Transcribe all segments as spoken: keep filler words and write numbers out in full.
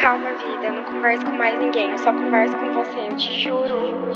Calma, vida, eu não converso com mais ninguém, eu só converso com você, eu te juro.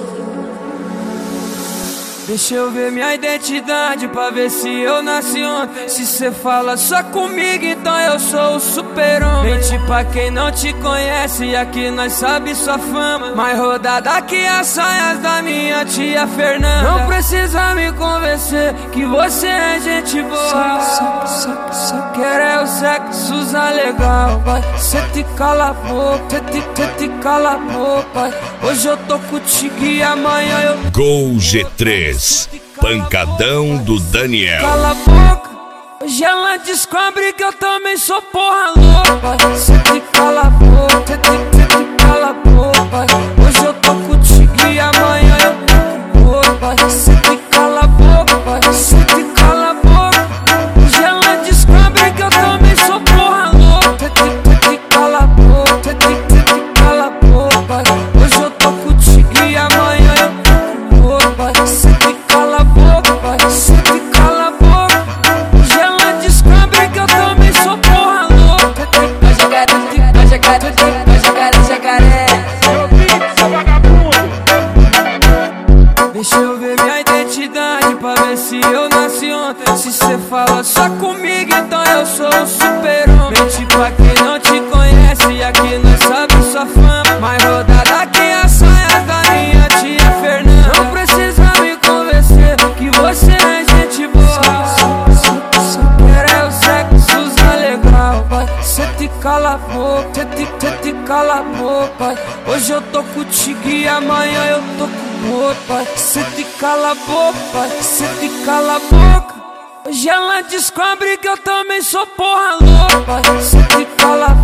Deixa eu ver minha identidade pra ver se eu nasci ontem. Se cê fala só comigo, então eu sou o super-homem. Mente pra quem não te conhece, aqui nós sabe sua fama. Mais rodada que as saias da minha tia Fernanda. Não precisa me convencer que você é gente boa. Só, só, só, só quero é o sexo usar legal, vai. Cê te cala a boca, cê te, cê te cala a boca, vai. Hoje eu tô contigo e amanhã eu... Gol G três, pancadão do Daniel. Cala a boca, hoje ela descobre que eu também sou porra louca. Cê te cala a boca, cê te, cê te cala a boca. Hoje eu tô contigo e amanhã eu tô com outra. Cê te cala a boca, cê te cala a boca. Hoje ela descobre que eu também sou porra louca. Cê te, cê te cala a boca, cê te, cê te cala a boca. Hoje eu tô contigo e amanhã eu tô com outra. Cê te cala a boca, cê te cala a boca. Hoje ela descobre que eu também sou porra louca. Vai jogar, vai jogar, vai jogar, jacaré. Deixa eu ver minha identidade pra ver se eu nasci ontem. Se cê fala só comigo, então eu sou o super-homem. Mente pra quem não te conhece, aqui nós sabe sua fama. Mais rodada que as saias da minha tia Fernanda. Não precisa me convencer que você é gente boa. Só, só, só quero é o sexo usar legal, vai. Cê te cala a boca, cê te, cê te cala a boca, vai. Hoje eu tô contigo e amanhã eu tô com outro, vai. Cê te cala a boca, vai. Cê te cala a boca. Hoje ela descobre que eu também sou porra louca, vai. Cê te cala a